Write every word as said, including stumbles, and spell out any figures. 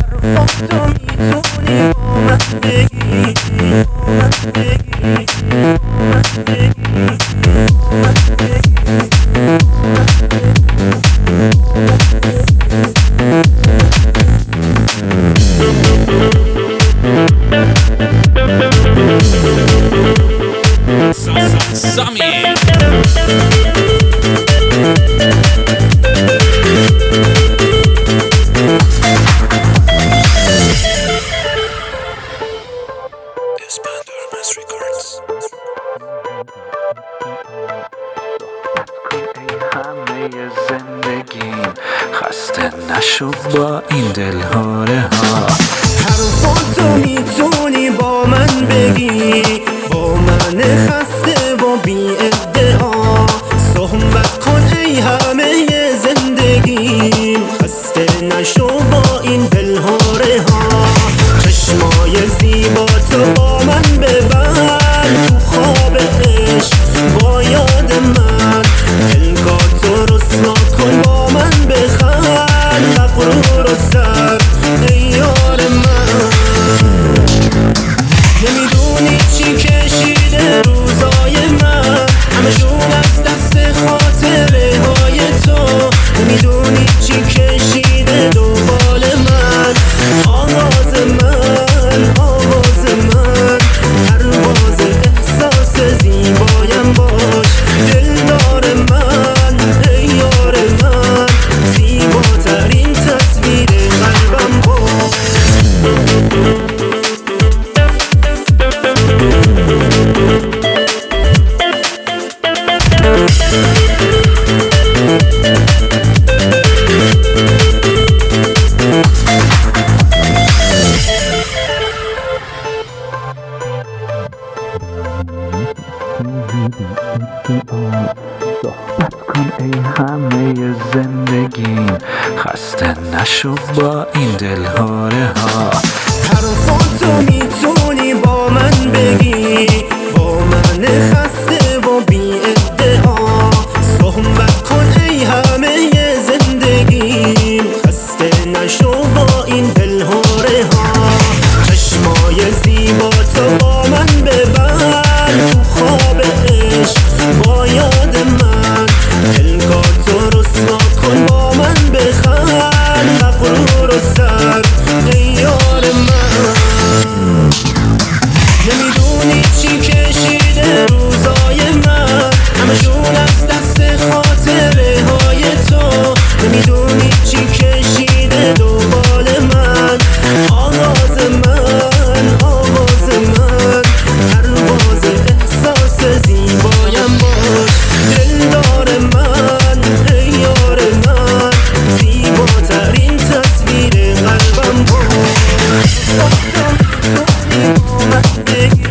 تو میتونی با من بگی، با من بگی، با من بگی، با من بگی. Sammy. همه زندگیم خسته نشو با این دلهاره ها. حرفاتو میتونی با من بگی، با من خسته و بی ادعا. صحبت کن ای همه زندگیم، خسته نشو با این دلهاره ها. چشمای زیباتو با من ببر، تو خواب عشق با یاد من. پلکاتو رسوا کن با من بخند، مغرور و سر ای یار من. نمیدونی چی کشیده روزای من، همشون از دست خاطره های تو. نمیدونی چی کشیده دنبال من، آواز من، آواز من. پرواز احساس زیبایم باش، دلدار من ای یار من. زیباترین تصویر قلبم باش. صحبت کن ای همه زندگیم، خسته نشو با این دلهاره ها. حرفاتو میتونی با من بگی، با من خسته و بی ادعا. صحبت کن ای همه زندگیم، خسته نشو با این دلهاره ها. چشمای زیباتو با من ببر، تو خواب عشق با یاد من. پلکاتو رسوا کن با من بخند، مغرور و سر ای یار من. نمیدونی چی کشیده روزای من، همشون از دست خاطره های تو. نمیدونی چی کشیده دنبال من، آواز من، آواز من. پرواز احساس زیبایم باش، دلدار من ای یار من. زیباترین تصویر قلبم باش. با من بگی